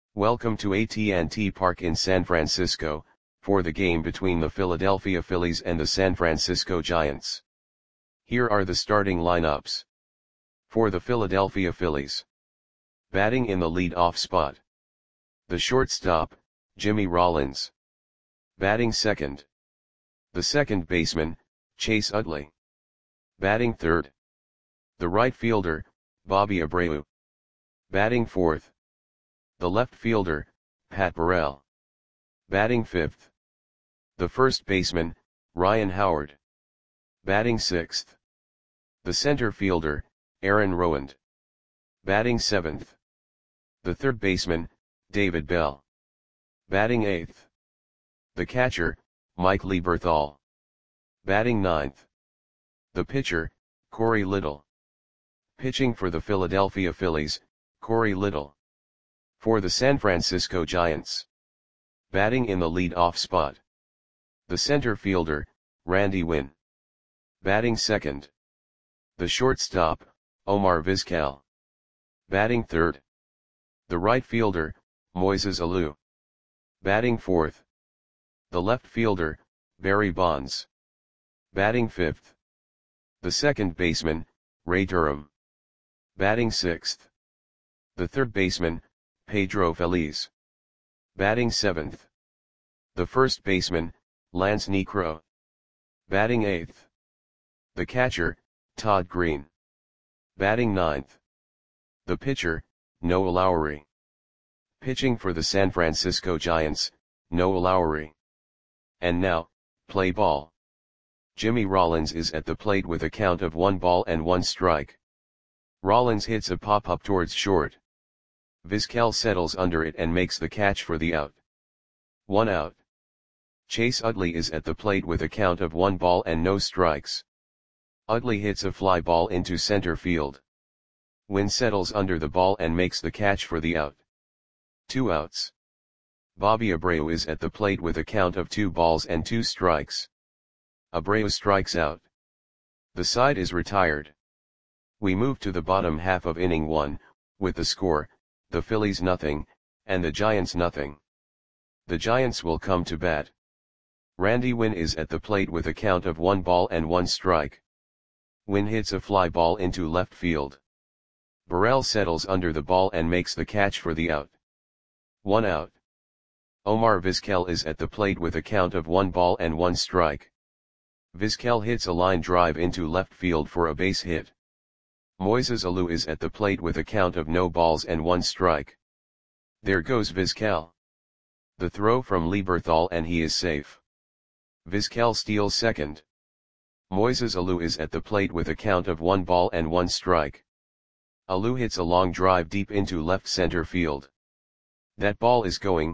Welcome to AT&T Park in San Francisco, for the game between the Philadelphia Phillies and the San Francisco Giants. Here are the starting lineups. For the Philadelphia Phillies. Batting in the lead-off spot. The shortstop, Jimmy Rollins. Batting second. The second baseman, Chase Utley. Batting third. The right fielder, Bobby Abreu. Batting fourth. The left fielder, Pat Burrell. Batting fifth. The first baseman, Ryan Howard. Batting sixth. The center fielder, Aaron Rowand. Batting seventh. The third baseman, David Bell. Batting eighth. The catcher, Mike Lieberthal. Batting ninth. The pitcher, Corey Little. Pitching for the Philadelphia Phillies, Corey Little. For the San Francisco Giants. Batting in the lead-off spot. The center fielder, Randy Winn. Batting second. The shortstop, Omar Vizquel. Batting third. The right fielder, Moises Alou. Batting fourth. The left fielder, Barry Bonds. Batting fifth. The second baseman, Ray Durham. Batting sixth. The third baseman, Pedro Feliz. Batting seventh. The first baseman, Lance Niekro. Batting eighth. The catcher, Todd Green. Batting ninth. The pitcher, Noah Lowry. Pitching for the San Francisco Giants, Noah Lowry. And now, play ball. Jimmy Rollins is at the plate with a count of 1-1 Rollins hits a pop-up towards short. Vizquel settles under it and makes the catch for the out. 1 out. Chase Utley is at the plate with a count of 1-0. Utley hits a fly ball into center field. Winn settles under the ball and makes the catch for the out. 2 outs. Bobby Abreu is at the plate with a count of 2-2. Abreu strikes out. The side is retired. We move to the bottom half of inning 1, with the score, the Phillies nothing, and the Giants nothing. The Giants will come to bat. Randy Winn is at the plate with a count of 1-1. Winn hits a fly ball into left field. Burrell settles under the ball and makes the catch for the out. 1 out. Omar Vizquel is at the plate with a count of 1-1. Vizquel hits a line drive into left field for a base hit. Moises Alou is at the plate with a count of 0-1. There goes Vizquel. The throw from Lieberthal and he is safe. Vizquel steals second. Moises Alou is at the plate with a count of 1-1. Alou hits a long drive deep into left center field. That ball is gone.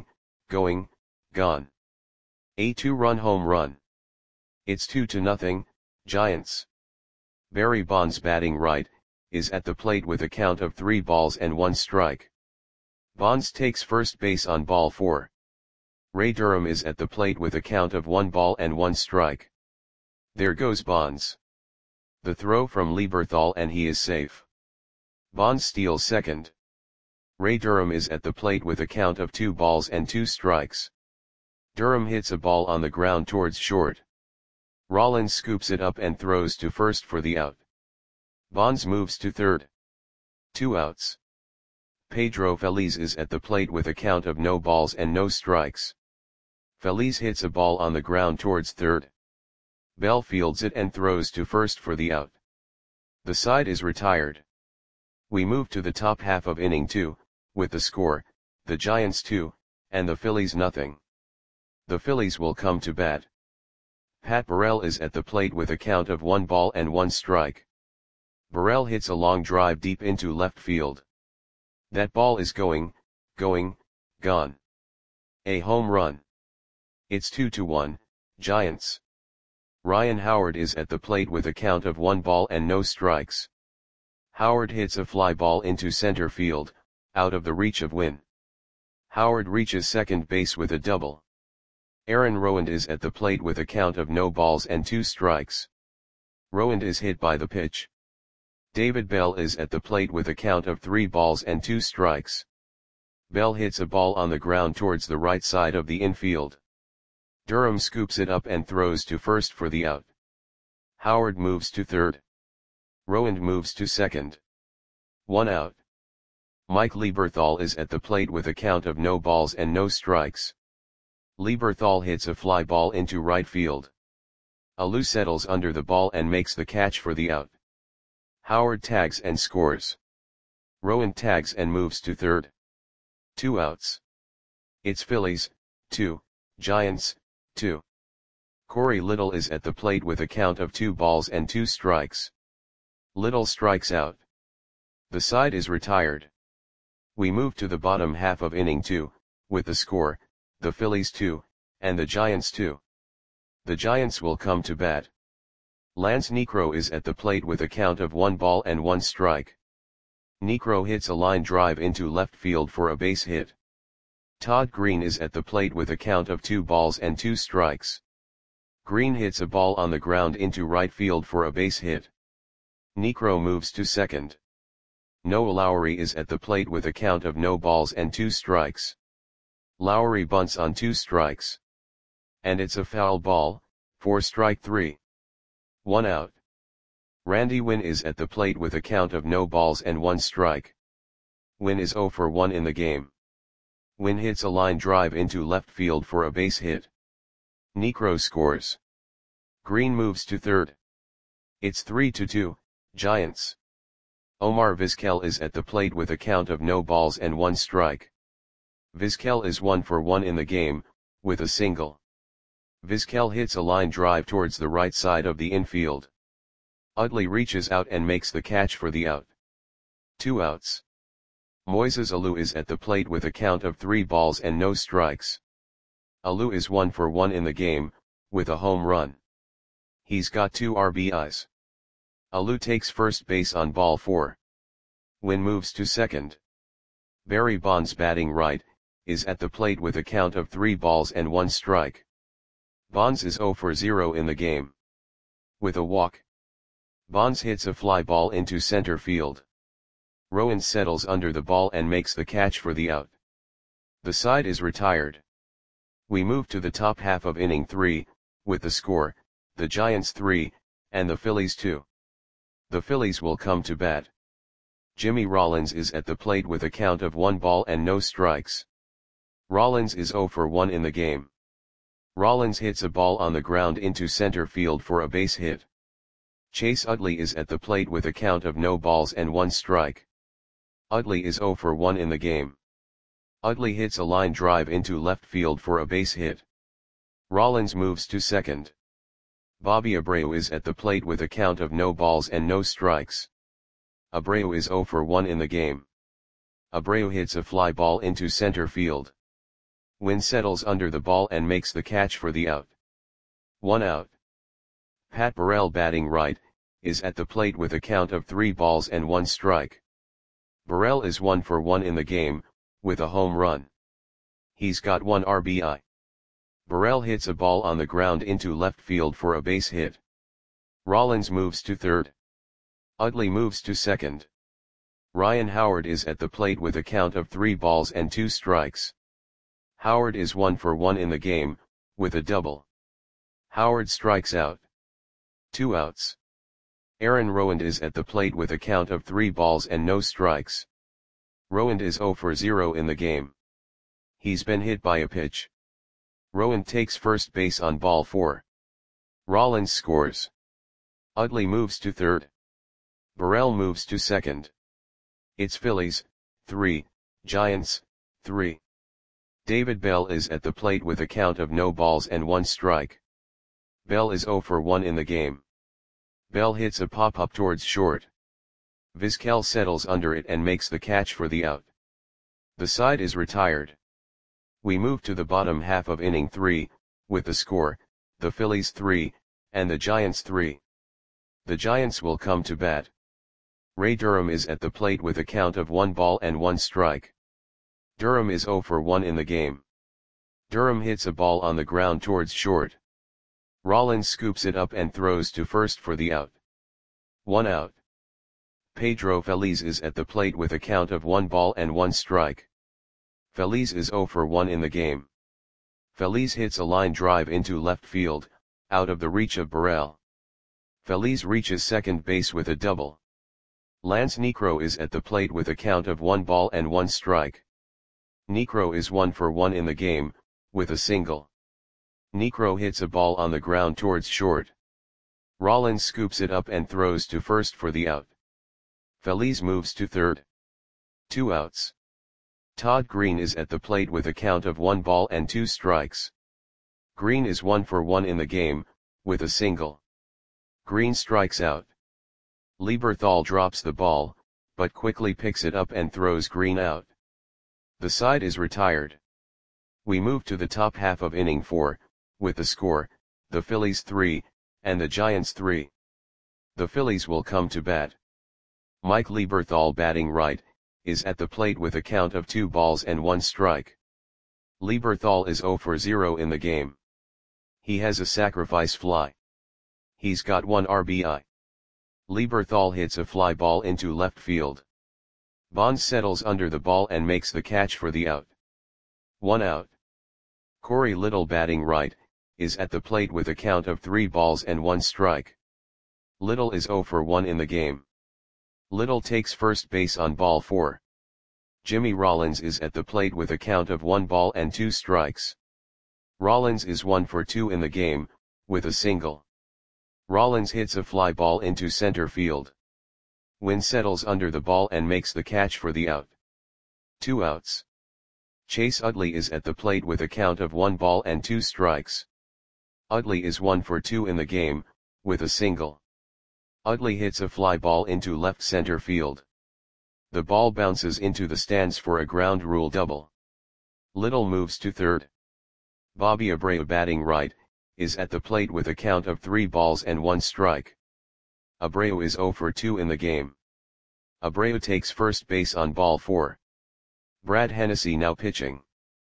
A 2-run home run. It's 2-0, Giants. Barry Bonds batting right, is at the plate with a count of 3-1. Bonds takes first base on ball 4. Ray Durham is at the plate with a count of 1-1. There goes Bonds. The throw from Lieberthal and he is safe. Bonds steals second. Ray Durham is at the plate with a count of 2-2. Durham hits a ball on the ground towards short. Rollins scoops it up and throws to first for the out. Bonds moves to third. 2 outs. Pedro Feliz is at the plate with a count of 0-0. Feliz hits a ball on the ground towards third. Bell fields it and throws to first for the out. The side is retired. We move to the top half of inning 2, with the score, the Giants 2, and the Phillies nothing. The Phillies will come to bat. Pat Burrell is at the plate with a count of 1-1. Burrell hits a long drive deep into left field. That ball is gone. A home run. It's 2-1, Giants. Ryan Howard is at the plate with a count of 1-0. Howard hits a fly ball into center field, out of the reach of Winn. Howard reaches second base with a double. Aaron Rowand is at the plate with a count of 0-2. Rowand is hit by the pitch. David Bell is at the plate with a count of 3-2. Bell hits a ball on the ground towards the right side of the infield. Durham scoops it up and throws to first for the out. Howard moves to third. Rowand moves to second. 1 out. Mike Lieberthal is at the plate with a count of no balls and no strikes. Lieberthal hits a fly ball into right field. Alou settles under the ball and makes the catch for the out. Howard tags and scores. Rowand tags and moves to third. 2 outs. It's Phillies, 2, Giants, 2. Corey Little is at the plate with a count of 2 balls and 2 strikes. Little strikes out. The side is retired. We move to the bottom half of inning 2, with the score, the Phillies 2, and the Giants 2. The Giants will come to bat. Lance Niekro is at the plate with a count of 1 ball and 1 strike. Niekro hits a line drive into left field for a base hit. Todd Green is at the plate with a count of 2 balls and 2 strikes. Green hits a ball on the ground into right field for a base hit. Niekro moves to second. Noah Lowry is at the plate with a count of no balls and 2 strikes. Lowry bunts on 2 strikes. And it's a foul ball, for strike 3. 1 out. Randy Winn is at the plate with a count of no balls and 1 strike. Winn is 0 for 1 in the game. Winn hits a line drive into left field for a base hit. Niekro scores. Green moves to third. It's 3-2, Giants. Omar Vizquel is at the plate with a count of no balls and 1 strike. Vizquel is 1 for 1 in the game, with a single. Vizquel hits a line drive towards the right side of the infield. Utley reaches out and makes the catch for the out. 2 outs. Moises Alou is at the plate with a count of 3 balls and no strikes. Alou is 1 for 1 in the game, with a home run. He's got 2 RBIs. Alou takes first base on ball 4. Winn moves to second. Barry Bonds, batting right, is at the plate with a count of 3 balls and 1 strike. Bonds is 0 for 0 in the game. With a walk, Bonds hits a fly ball into center field. Rowand settles under the ball and makes the catch for the out. The side is retired. We move to the top half of inning 3, with the score, the Giants 3, and the Phillies 2. The Phillies will come to bat. Jimmy Rollins is at the plate with a count of 1 ball and no strikes. Rollins is 0 for 1 in the game. Rollins hits a ball on the ground into center field for a base hit. Chase Utley is at the plate with a count of no balls and 1 strike. Utley is 0 for 1 in the game. Utley hits a line drive into left field for a base hit. Rollins moves to second. Bobby Abreu is at the plate with a count of no balls and no strikes. Abreu is 0 for 1 in the game. Abreu hits a fly ball into center field. Winn settles under the ball and makes the catch for the out. 1 out. Pat Burrell, batting right, is at the plate with a count of 3 balls and 1 strike. Burrell is 1 for 1 in the game, with a home run. He's got 1 RBI. Burrell hits a ball on the ground into left field for a base hit. Rollins moves to third. Utley moves to second. Ryan Howard is at the plate with a count of 3 balls and 2 strikes. Howard is 1 for 1 in the game, with a double. Howard strikes out. 2 outs. Aaron Rowand is at the plate with a count of 3 balls and no strikes. Rowand is 0 for 0 in the game. He's been hit by a pitch. Rowand takes first base on ball 4. Rollins scores. Utley moves to third. Burrell moves to second. It's Phillies, 3, Giants, 3. David Bell is at the plate with a count of no balls and 1 strike. Bell is 0 for 1 in the game. Bell hits a pop-up towards short. Vizquel settles under it and makes the catch for the out. The side is retired. We move to the bottom half of inning 3, with the score, the Phillies 3, and the Giants 3. The Giants will come to bat. Ray Durham is at the plate with a count of 1 ball and 1 strike. Durham is 0 for 1 in the game. Durham hits a ball on the ground towards short. Rollins scoops it up and throws to first for the out. 1 out. Pedro Feliz is at the plate with a count of 1 ball and 1 strike. Feliz is 0 for 1 in the game. Feliz hits a line drive into left field, out of the reach of Burrell. Feliz reaches second base with a double. Lance Niekro is at the plate with a count of 1 ball and 1 strike. Niekro is 1 for 1 in the game, with a single. Niekro hits a ball on the ground towards short. Rollins scoops it up and throws to first for the out. Feliz moves to third. 2 outs. Todd Green is at the plate with a count of 1 ball and 2 strikes. Green is 1 for 1 in the game, with a single. Green strikes out. Lieberthal drops the ball, but quickly picks it up and throws Green out. The side is retired. We move to the top half of inning 4, with the score, the Phillies 3, and the Giants 3. The Phillies will come to bat. Mike Lieberthal, batting right, is at the plate with a count of 2 balls and 1 strike. Lieberthal is 0 for 0 in the game. He has a sacrifice fly. He's got 1 RBI. Lieberthal hits a fly ball into left field. Bonds settles under the ball and makes the catch for the out. 1 out. Corey Little, batting right, is at the plate with a count of 3 balls and 1 strike. Little is 0 for 1 in the game. Little takes first base on ball 4. Jimmy Rollins is at the plate with a count of 1 ball and 2 strikes. Rollins is 1 for 2 in the game, with a single. Rollins hits a fly ball into center field. Wynn settles under the ball and makes the catch for the out. 2 outs. Chase Utley is at the plate with a count of 1 ball and 2 strikes. Utley is 1 for 2 in the game, with a single. Utley hits a fly ball into left center field. The ball bounces into the stands for a ground rule double. Little moves to third. Bobby Abreu, batting right, is at the plate with a count of 3 balls and 1 strike. Abreu is 0 for 2 in the game. Abreu takes first base on ball 4. Brad Hennessy now pitching.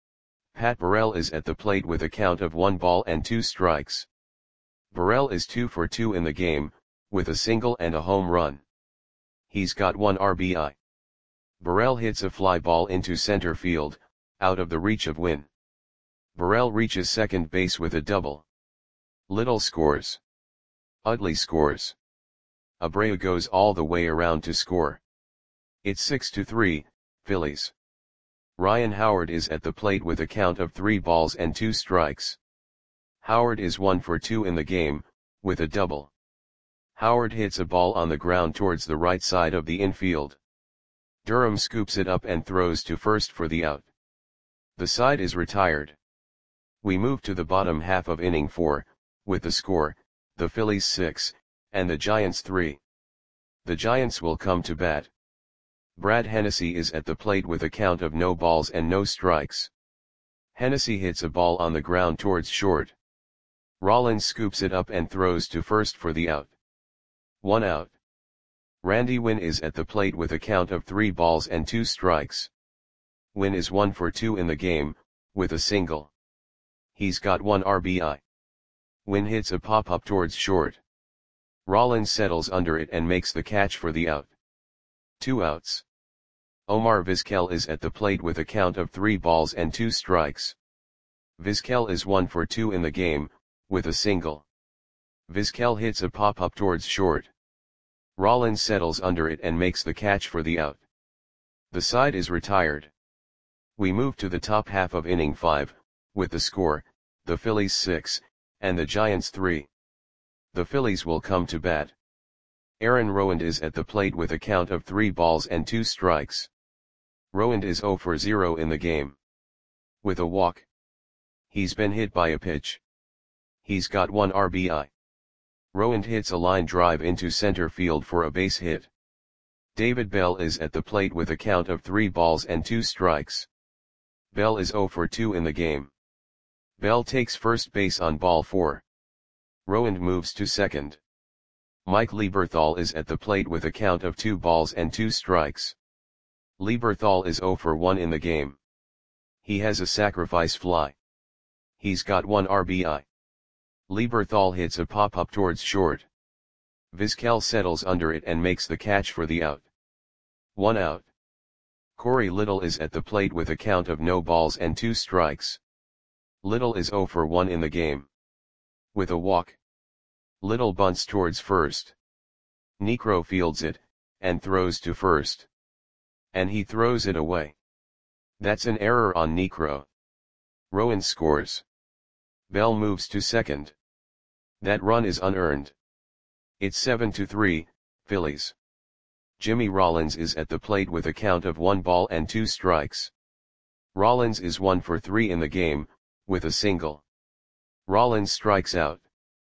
Pat Burrell is at the plate with a count of 1 ball and 2 strikes. Burrell is 2 for 2 in the game, with a single and a home run. He's got 1 RBI. Burrell hits a fly ball into center field, out of the reach of Wynn. Burrell reaches second base with a double. Little scores. Utley scores. Abreu goes all the way around to score. It's 6-3, Phillies. Ryan Howard is at the plate with a count of 3 balls and 2 strikes. Howard is 1 for 2 in the game, with a double. Howard hits a ball on the ground towards the right side of the infield. Durham scoops it up and throws to first for the out. The side is retired. We move to the bottom half of inning 4, with the score, the Phillies 6, and the Giants 3. The Giants will come to bat. Brad Hennessy is at the plate with a count of no balls and no strikes. Hennessy hits a ball on the ground towards short. Rollins scoops it up and throws to first for the out. 1 out. Randy Wynn is at the plate with a count of 3 balls and 2 strikes. Wynn is 1 for 2 in the game, with a single. He's got 1 RBI. Wynn hits a pop-up towards short. Rollins settles under it and makes the catch for the out. 2 outs. Omar Vizquel is at the plate with a count of 3 balls and 2 strikes. Vizquel is 1 for 2 in the game, with a single. Vizquel hits a pop-up towards short. Rollins settles under it and makes the catch for the out. The side is retired. We move to the top half of inning 5, with the score, the Phillies 6, and the Giants 3. The Phillies will come to bat. Aaron Rowand is at the plate with a count of 3 balls and 2 strikes. Rowand is 0 for 0 in the game. With a walk. He's been hit by a pitch. He's got 1 RBI. Rowand hits a line drive into center field for a base hit. David Bell is at the plate with a count of 3 balls and 2 strikes. Bell is 0 for 2 in the game. Bell takes first base on ball 4. Rowand moves to second. Mike Lieberthal is at the plate with a count of 2 balls and 2 strikes. Lieberthal is 0 for 1 in the game. He has a sacrifice fly. He's got 1 RBI. Lieberthal hits a pop-up towards short. Vizquel settles under it and makes the catch for the out. 1 out. Corey Little is at the plate with a count of no balls and 2 strikes. Little is 0 for 1 in the game. With a walk, Little bunts towards first. Niekro fields it, and throws to first. And he throws it away. That's an error on Niekro. Rowan scores. Bell moves to second. That run is unearned. It's 7-3, Phillies. Jimmy Rollins is at the plate with a count of 1 ball and 2 strikes. Rollins is 1 for 3 in the game, with a single. Rollins strikes out.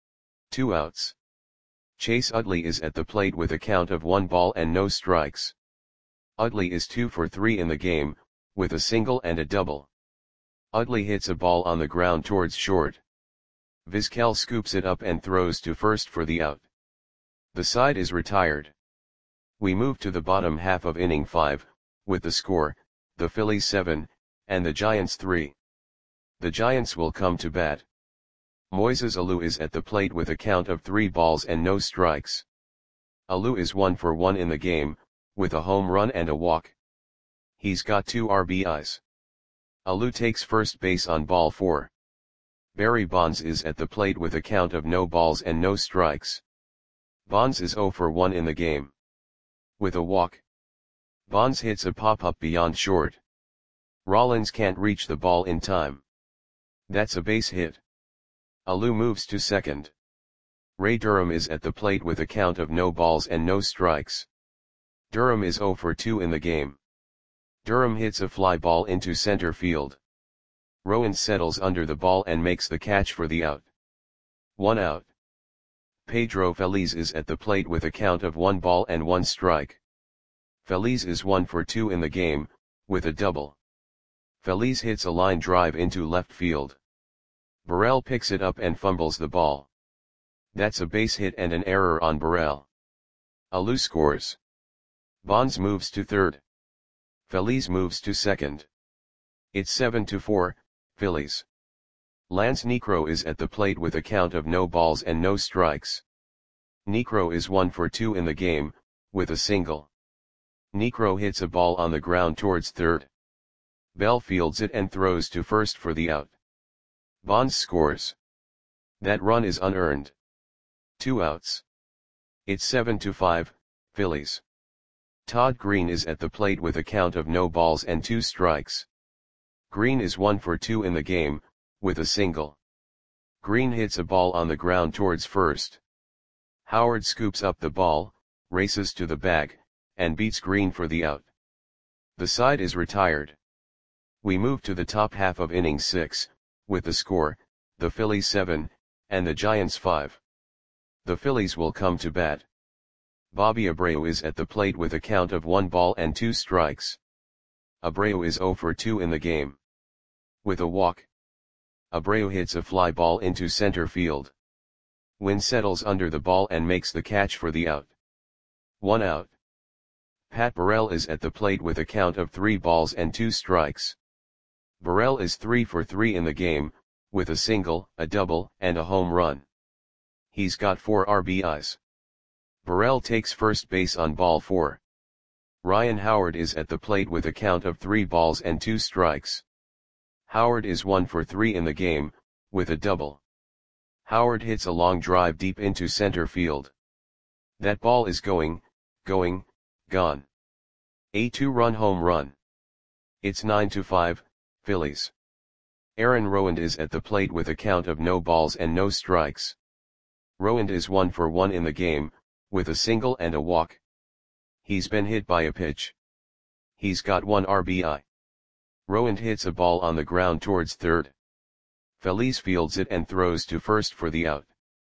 2 outs. Chase Utley is at the plate with a count of 1 ball and no strikes. Utley is 2 for 3 in the game, with a single and a double. Utley hits a ball on the ground towards short. Vizquel scoops it up and throws to first for the out. The side is retired. We move to the bottom half of inning 5, with the score, the Phillies 7, and the Giants 3. The Giants will come to bat. Moises Alou is at the plate with a count of 3 balls and no strikes. Alou is 1 for 1 in the game, with a home run and a walk. He's got 2 RBIs. Alou takes first base on ball 4. Barry Bonds is at the plate with a count of no balls and no strikes. Bonds is 0 for 1 in the game. With a walk, Bonds hits a pop-up beyond short. Rollins can't reach the ball in time. That's a base hit. Alou moves to second. Ray Durham is at the plate with a count of no balls and no strikes. Durham is 0 for 2 in the game. Durham hits a fly ball into center field. Rowan settles under the ball and makes the catch for the out. 1 out. Pedro Feliz is at the plate with a count of 1 ball and 1 strike. Feliz is 1 for 2 in the game, with a double. Feliz hits a line drive into left field. Burrell picks it up and fumbles the ball. That's a base hit and an error on Burrell. Alou scores. Bonds moves to third. Feliz moves to second. It's 7-4, Phillies. Lance Niekro is at the plate with a count of no balls and no strikes. Niekro is 1 for 2 in the game, with a single. Niekro hits a ball on the ground towards third. Bell fields it and throws to first for the out. Bonds scores. That run is unearned. 2 outs. It's 7-5, Phillies. Todd Green is at the plate with a count of no balls and 2 strikes. Green is 1 for 2 in the game, with a single. Green hits a ball on the ground towards first. Howard scoops up the ball, races to the bag, and beats Green for the out. The side is retired. We move to the top half of inning 6, with the score, the Phillies 7, and the Giants 5. The Phillies will come to bat. Bobby Abreu is at the plate with a count of 1 ball and 2 strikes. Abreu is 0 for 2 in the game. With a walk, Abreu hits a fly ball into center field. Wynn settles under the ball and makes the catch for the out. 1 out. Pat Burrell is at the plate with a count of 3 balls and 2 strikes. Burrell is 3 for 3 in the game, with a single, a double, and a home run. He's got 4 RBIs. Burrell takes first base on ball 4. Ryan Howard is at the plate with a count of 3 balls and 2 strikes. Howard is 1 for 3 in the game, with a double. Howard hits a long drive deep into center field. That ball is going, gone. A 2-run home run. It's 9-5, Phillies. Aaron Rowand is at the plate with a count of no balls and no strikes. Rowand is 1 for 1 in the game, with a single and a walk. He's been hit by a pitch. He's got 1 RBI. Rowand hits a ball on the ground towards third. Feliz fields it and throws to first for the out.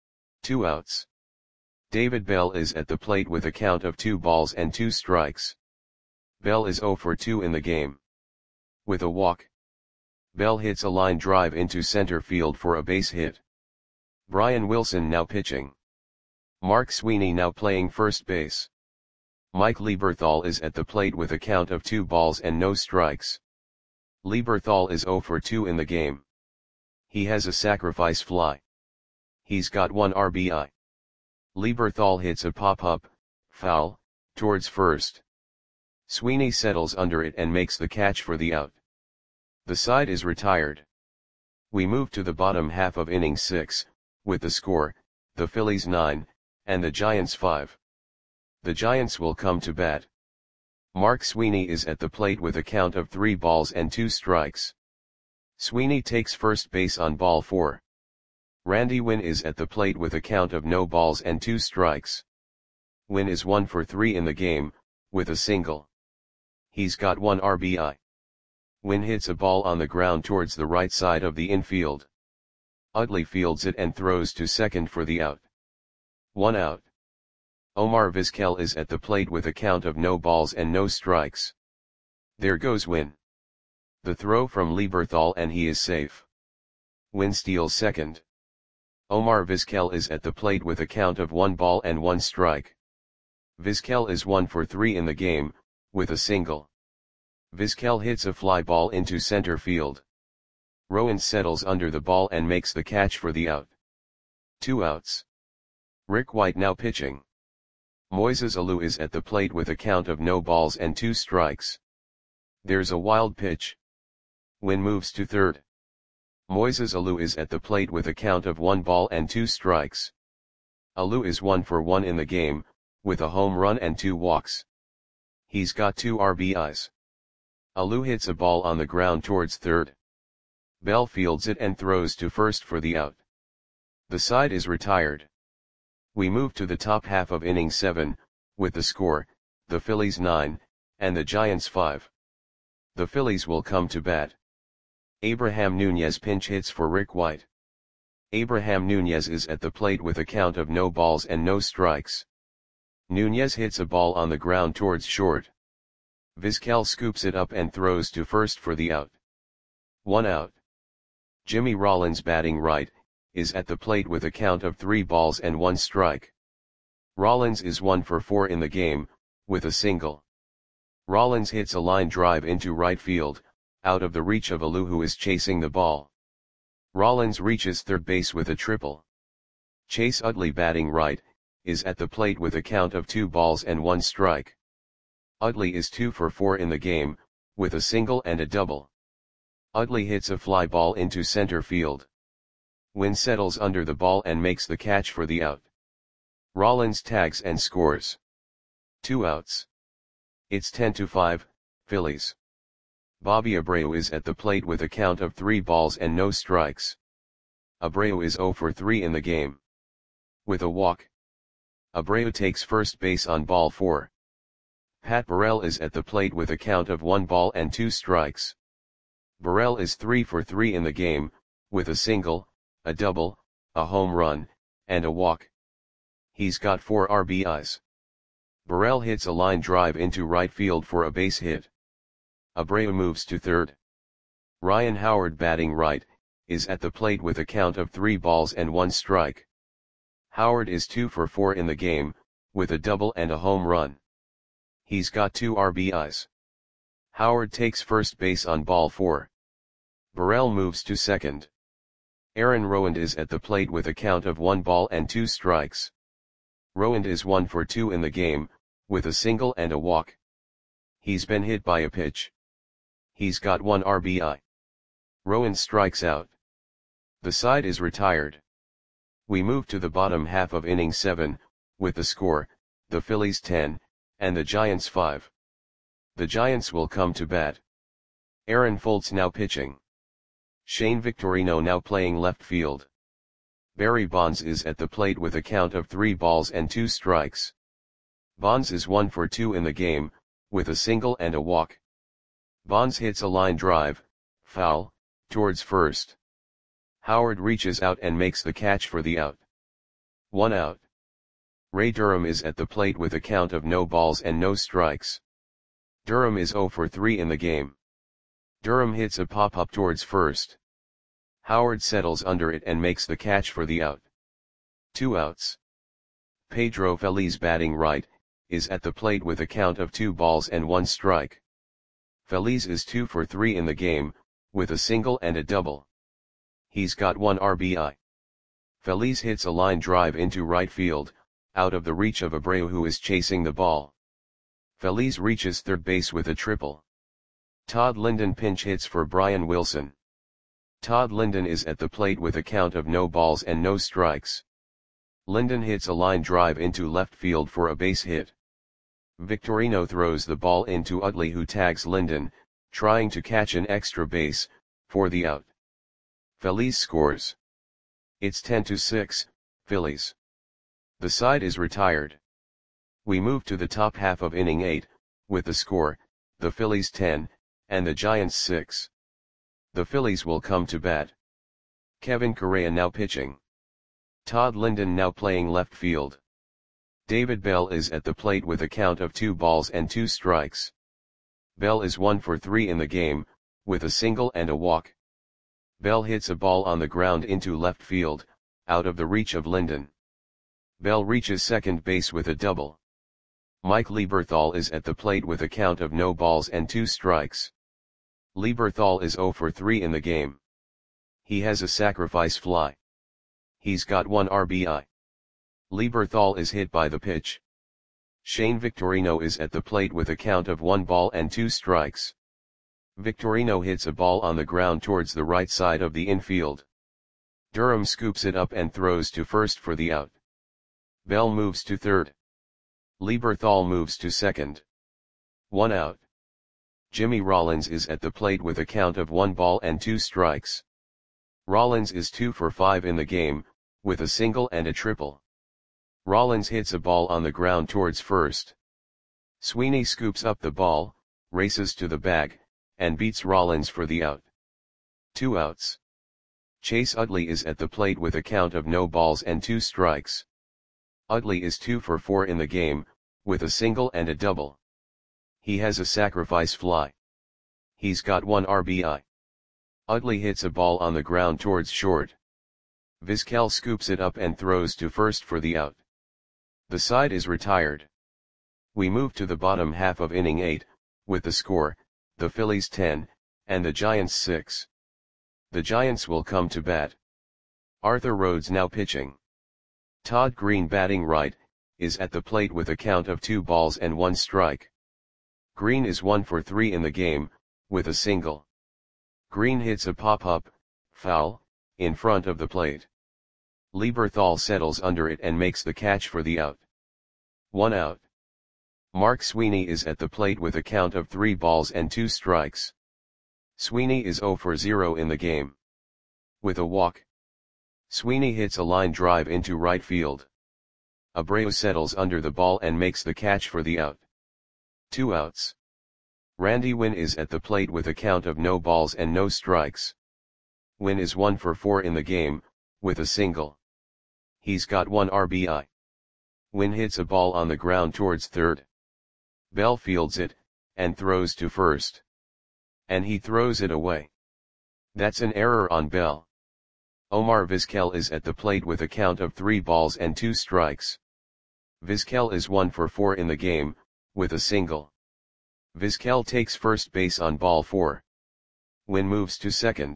2 outs. David Bell is at the plate with a count of 2 balls and 2 strikes. Bell is 0 for 2 in the game. With a walk, Bell hits a line drive into center field for a base hit. Brian Wilson now pitching. Mark Sweeney now playing first base. Mike Lieberthal is at the plate with a count of 2 balls and no strikes. Lieberthal is 0 for 2 in the game. He has a sacrifice fly. He's got 1 RBI. Lieberthal hits a pop-up, foul, towards first. Sweeney settles under it and makes the catch for the out. The side is retired. We move to the bottom half of inning 6, with the score, the Phillies 9, and the Giants 5. The Giants will come to bat. Mark Sweeney is at the plate with a count of 3 balls and 2 strikes. Sweeney takes first base on ball 4. Randy Winn is at the plate with a count of no balls and 2 strikes. Winn is 1 for 3 in the game, with a single. He's got 1 RBI. Winn hits a ball on the ground towards the right side of the infield. Utley fields it and throws to second for the out. 1 out. Omar Vizquel is at the plate with a count of no balls and no strikes. There goes Winn. The throw from Lieberthal and he is safe. Winn steals second. Omar Vizquel is at the plate with a count of 1 ball and 1 strike. Vizquel is 1 for 3 in the game, with a single. Vizquel hits a fly ball into center field. Rowan settles under the ball and makes the catch for the out. 2 outs. Rick White now pitching. Moises Alou is at the plate with a count of no balls and 2 strikes. There's a wild pitch. Winn moves to third. Moises Alou is at the plate with a count of 1 ball and 2 strikes. Alou is 1 for 1 in the game, with a home run and 2 walks. He's got 2 RBIs. Alou hits a ball on the ground towards third. Bell fields it and throws to first for the out. The side is retired. We move to the top half of inning 7, with the score, the Phillies 9, and the Giants 5. The Phillies will come to bat. Abraham Nunez pinch hits for Rick White. Abraham Nunez is at the plate with a count of no balls and no strikes. Nunez hits a ball on the ground towards short. Vizquel scoops it up and throws to first for the out. 1 out. Jimmy Rollins batting right, is at the plate with a count of 3 balls and 1 strike. Rollins is 1 for 4 in the game, with a single. Rollins hits a line drive into right field, out of the reach of Alou who is chasing the ball. Rollins reaches third base with a triple. Chase Utley batting right, is at the plate with a count of 2 balls and 1 strike. Utley is 2 for 4 in the game, with a single and a double. Utley hits a fly ball into center field. Winn settles under the ball and makes the catch for the out. Rollins tags and scores. 2 outs. It's 10-5, Phillies. Bobby Abreu is at the plate with a count of 3 balls and no strikes. Abreu is 0 for 3 in the game. With a walk. Abreu takes first base on ball 4. Pat Burrell is at the plate with a count of 1 ball and 2 strikes. Burrell is 3 for 3 in the game, with a single, a double, a home run, and a walk. He's got 4 RBIs. Burrell hits a line drive into right field for a base hit. Abreu moves to third. Ryan Howard batting right, is at the plate with a count of 3 balls and 1 strike. Howard is 2 for 4 in the game, with a double and a home run. He's got 2 RBIs. Howard takes first base on ball 4. Burrell moves to second. Aaron Rowand is at the plate with a count of 1 ball and 2 strikes. Rowand is 1 for 2 in the game, with a single and a walk. He's been hit by a pitch. He's got 1 RBI. Rowand strikes out. The side is retired. We move to the bottom half of inning 7, with the score, the Phillies 10, and the Giants 5. The Giants will come to bat. Aaron Foltz now pitching. Shane Victorino now playing left field. Barry Bonds is at the plate with a count of 3 balls and 2 strikes. Bonds is 1 for 2 in the game, with a single and a walk. Bonds hits a line drive, foul, towards first. Howard reaches out and makes the catch for the out. 1 out. Ray Durham is at the plate with a count of no balls and no strikes. Durham is 0 for 3 in the game. Durham hits a pop-up towards first. Howard settles under it and makes the catch for the out. 2 outs. Pedro Feliz batting right, is at the plate with a count of 2 balls and 1 strike. Feliz is 2 for 3 in the game, with a single and a double. He's got 1 RBI. Feliz hits a line drive into right field, out of the reach of Abreu who is chasing the ball. Feliz reaches third base with a triple. Todd Linden pinch hits for Brian Wilson. Todd Linden is at the plate with a count of no balls and no strikes. Linden hits a line drive into left field for a base hit. Victorino throws the ball into Utley, who tags Linden, trying to catch an extra base, for the out. Feliz scores. It's 10-6, Phillies. The side is retired. We move to the top half of inning 8, with the score, the Phillies 10, and the Giants 6. The Phillies will come to bat. Kevin Correa now pitching. Todd Linden now playing left field. David Bell is at the plate with a count of 2 balls and 2 strikes. Bell is 1 for 3 in the game, with a single and a walk. Bell hits a ball on the ground into left field, out of the reach of Linden. Bell reaches second base with a double. Mike Lieberthal is at the plate with a count of no balls and 2 strikes. Lieberthal is 0 for 3 in the game. He has a sacrifice fly. He's got 1 RBI. Lieberthal is hit by the pitch. Shane Victorino is at the plate with a count of 1 ball and 2 strikes. Victorino hits a ball on the ground towards the right side of the infield. Durham scoops it up and throws to first for the out. Bell moves to third. Lieberthal moves to second. 1 out. Jimmy Rollins is at the plate with a count of 1 ball and 2 strikes. Rollins is 2 for 5 in the game, with a single and a triple. Rollins hits a ball on the ground towards first. Sweeney scoops up the ball, races to the bag, and beats Rollins for the out. 2 outs. Chase Utley is at the plate with a count of no balls and 2 strikes. Utley is 2 for 4 in the game, with a single and a double. He has a sacrifice fly. He's got 1 RBI. Utley hits a ball on the ground towards short. Vizquel scoops it up and throws to first for the out. The side is retired. We move to the bottom half of inning 8, with the score, the Phillies 10, and the Giants 6. The Giants will come to bat. Arthur Rhodes now pitching. Todd Green batting right, is at the plate with a count of 2 balls and 1 strike. Green is 1 for 3 in the game, with a single. Green hits a pop-up, foul, in front of the plate. Lieberthal settles under it and makes the catch for the out. 1 out. Mark Sweeney is at the plate with a count of 3 balls and 2 strikes. Sweeney is 0 for 0 in the game. With a walk. Sweeney hits a line drive into right field. Abreu settles under the ball and makes the catch for the out. 2 outs. Randy Winn is at the plate with a count of no balls and no strikes. Winn is 1 for 4 in the game, with a single. He's got 1 RBI. Winn hits a ball on the ground towards third. Bell fields it, and throws to first. And he throws it away. That's an error on Bell. Omar Vizquel is at the plate with a count of 3 balls and 2 strikes. Vizquel is 1 for 4 in the game, with a single. Vizquel takes first base on ball 4. Winn moves to second.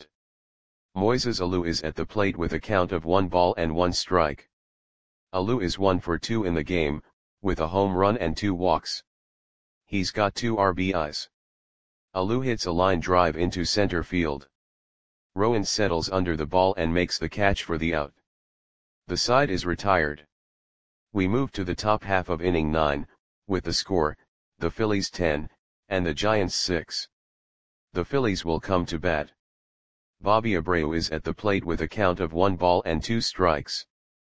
Moises Alou is at the plate with a count of 1 ball and 1 strike. Alou is 1 for 2 in the game, with a home run and 2 walks. He's got 2 RBIs. Alou hits a line drive into center field. Rowan settles under the ball and makes the catch for the out. The side is retired. We move to the top half of inning 9, with the score, the Phillies 10, and the Giants 6. The Phillies will come to bat. Bobby Abreu is at the plate with a count of 1 ball and 2 strikes.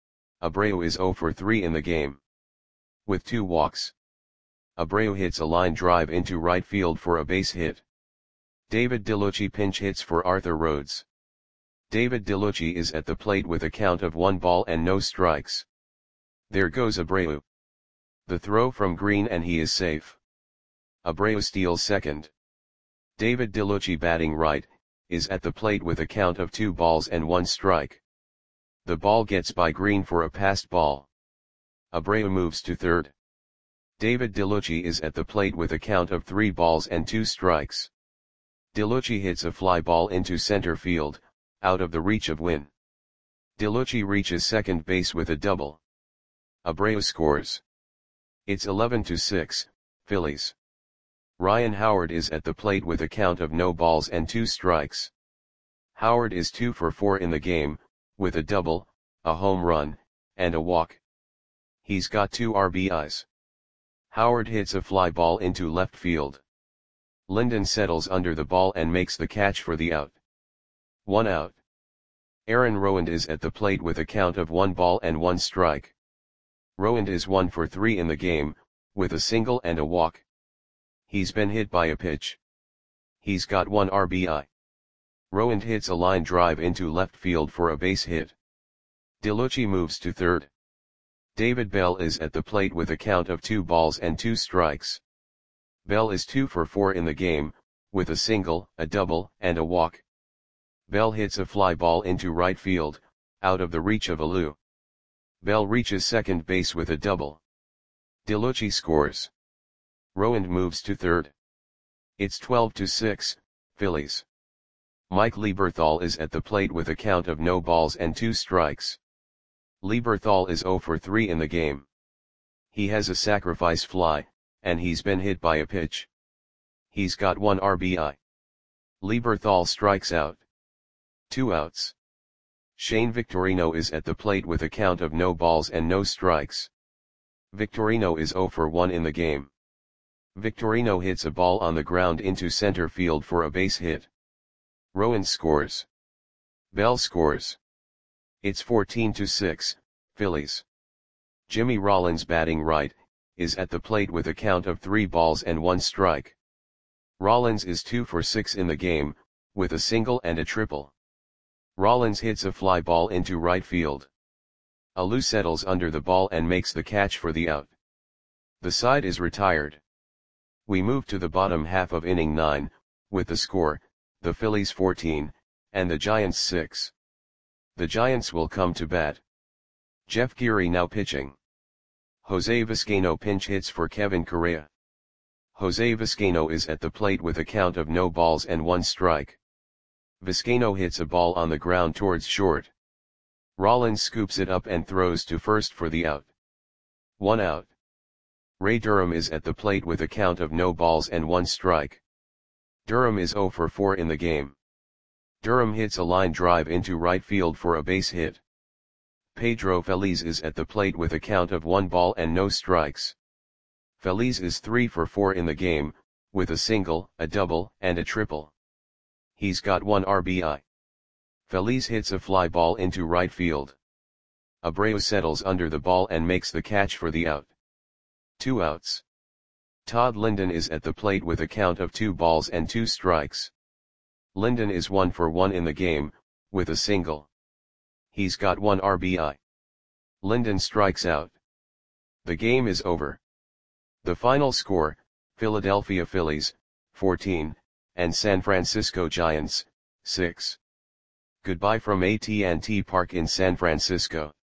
Abreu is 0 for 3 in the game. With 2 walks. Abreu hits a line drive into right field for a base hit. David DeLucci pinch hits for Arthur Rhodes. David DeLucci is at the plate with a count of 1 ball and no strikes. There goes Abreu. The throw from Green and he is safe. Abreu steals second. David DeLucci batting right, is at the plate with a count of 2 balls and 1 strike. The ball gets by Green for a passed ball. Abreu moves to third. David DeLucci is at the plate with a count of 3 balls and 2 strikes. DeLucci hits a fly ball into center field, out of the reach of Winn. DeLucci reaches second base with a double. Abreu scores. It's 11-6, Phillies. Ryan Howard is at the plate with a count of no balls and 2 strikes. Howard is 2 for 4 in the game, with a double, a home run, and a walk. He's got 2 RBIs. Howard hits a fly ball into left field. Linden settles under the ball and makes the catch for the out. 1 out. Aaron Rowand is at the plate with a count of 1 ball and 1 strike. Rowand is 1 for 3 in the game, with a single and a walk. He's been hit by a pitch. He's got 1 RBI. Rowand hits a line drive into left field for a base hit. DeLucci moves to third. David Bell is at the plate with a count of 2 balls and 2 strikes. Bell is 2 for 4 in the game, with a single, a double, and a walk. Bell hits a fly ball into right field, out of the reach of Alou. Bell reaches second base with a double. DeLucci scores. Rowand moves to third. It's 12-6, Phillies. Mike Lieberthal is at the plate with a count of no balls and 2 strikes. Lieberthal is 0 for 3 in the game. He has a sacrifice fly, and he's been hit by a pitch. He's got 1 RBI. Lieberthal strikes out. 2 outs. Shane Victorino is at the plate with a count of no balls and no strikes. Victorino is 0 for 1 in the game. Victorino hits a ball on the ground into center field for a base hit. Rowand scores. Bell scores. It's 14-6, Phillies. Jimmy Rollins, batting right, is at the plate with a count of 3 balls and 1 strike. Rollins is 2 for 6 in the game, with a single and a triple. Rollins hits a fly ball into right field. Alou settles under the ball and makes the catch for the out. The side is retired. We move to the bottom half of inning 9, with the score, the Phillies 14, and the Giants 6. The Giants will come to bat. Jeff Geary now pitching. Jose Vizcaino pinch hits for Kevin Correa. Jose Vizcaino is at the plate with a count of no balls and 1 strike. Vizcaino hits a ball on the ground towards short. Rollins scoops it up and throws to first for the out. 1 out. Ray Durham is at the plate with a count of no balls and 1 strike. Durham is 0 for 4 in the game. Durham hits a line drive into right field for a base hit. Pedro Feliz is at the plate with a count of 1 ball and no strikes. Feliz is 3 for 4 in the game, with a single, a double, and a triple. He's got 1 RBI. Feliz hits a fly ball into right field. Abreu settles under the ball and makes the catch for the out. 2 outs. Todd Linden is at the plate with a count of 2 balls and 2 strikes. Linden is 1 for 1 in the game, with a single. He's got 1 RBI. Linden strikes out. The game is over. The final score, Philadelphia Phillies, 14, and San Francisco Giants, 6. Goodbye from AT&T Park in San Francisco.